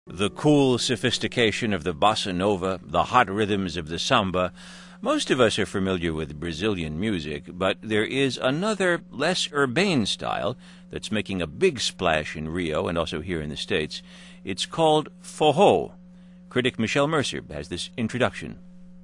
The cool sophistication of the bossa nova, the hot rhythms of the samba. Most of us are familiar with Brazilian music, but there is another, less urbane style that's making a big splash in Rio and also here in the States. It's called forró. Critic Michelle Mercer has this introduction.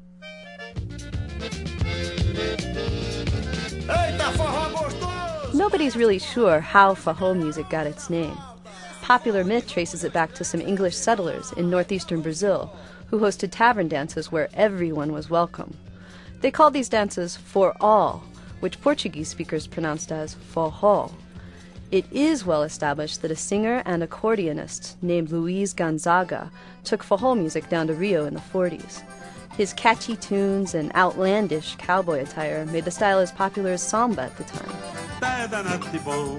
Nobody's really sure how forró music got its name. Popular myth traces it back to some English settlers in northeastern Brazil who hosted tavern dances where everyone was welcome. They called these dances forró, which Portuguese speakers pronounced as forró. It is well established that a singer and accordionist named Luiz Gonzaga took forró music down to Rio in the 40s. His catchy tunes and outlandish cowboy attire made the style as popular as samba at the time. Tá danado de bom,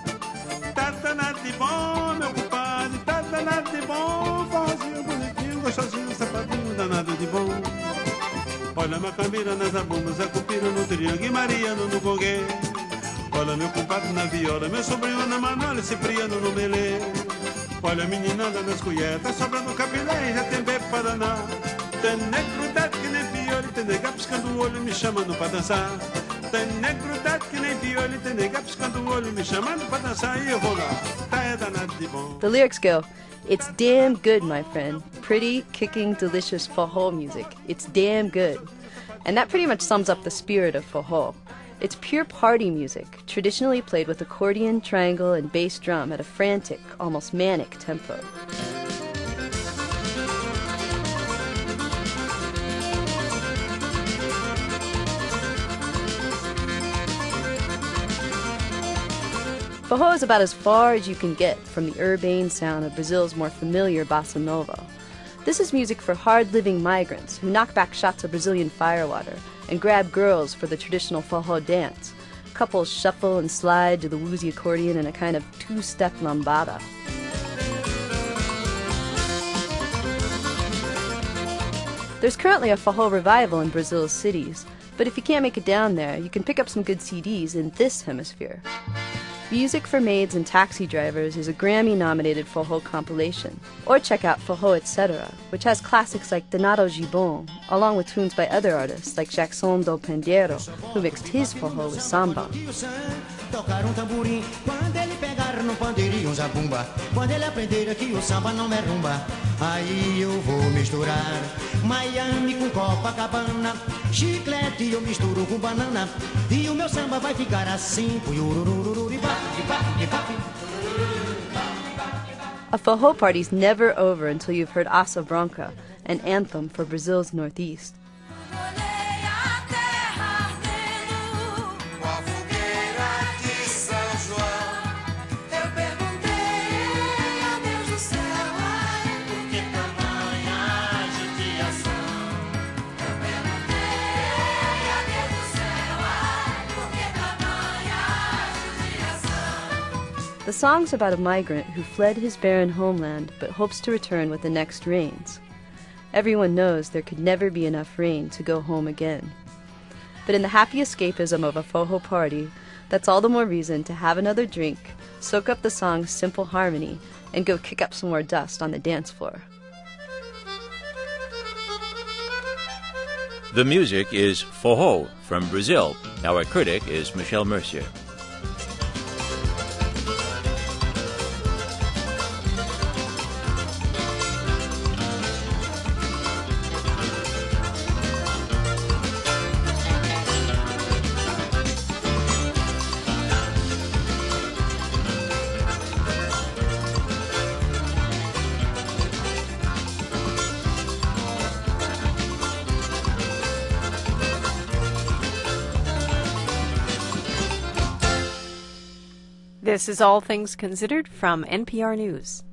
meu compadre, tá danado de bom, forrozinho bonitinho, gostosinho, safadinho, danado de bom. Olha a macambira nas zabumbas, a cupira no triângulo e mariano no gongue. Olha meu compadre na viola, meu sobrinho na manola, Cipriano no melê. Olha a meninada nas cuietas, sobrando capilé, já tem bebo para danar. Tem negro dado que nem piolho, tem nega piscando o olho, me chamando pra dançar. Tem negro dado que nem piolho, tem nega piscando o olho, me chamando pra dançar. E eu vou lá, tá é danado de bom. The lyrics go, "It's damn good, my friend. Pretty, kicking, delicious forró music. It's damn good." And that pretty much sums up the spirit of forró. It's pure party music, traditionally played with accordion, triangle, and bass drum at a frantic, almost manic tempo. Forró is about as far as you can get from the urbane sound of Brazil's more familiar bossa nova. This is music for hard-living migrants who knock back shots of Brazilian firewater and grab girls for the traditional forró dance. Couples shuffle and slide to the woozy accordion in a kind of two-step lambada. There's currently a forró revival in Brazil's cities, but if you can't make it down there, you can pick up some good CDs in this hemisphere. Music for Maids and Taxi Drivers is a Grammy-nominated forró compilation. Or check out Forró Etc., which has classics like Danado de Bom, along with tunes by other artists like Jackson do Pandeiro, who mixed his forró with samba. Tocar tamborim, quando ele pegar no pandeirinho zabumba, quando ele aprender que o samba não é rumba, aí eu vou misturar Miami com Copacabana, chiclete eu misturo com banana, e o meu samba vai ficar assim. A forró party's never over until you've heard Asa Branca, an anthem for Brazil's Northeast. The song's about a migrant who fled his barren homeland but hopes to return with the next rains. Everyone knows there could never be enough rain to go home again. But in the happy escapism of a forró party, that's all the more reason to have another drink, soak up the song's simple harmony, and go kick up some more dust on the dance floor. The music is forró from Brazil. Our critic is Michelle Mercer. This is All Things Considered from NPR News.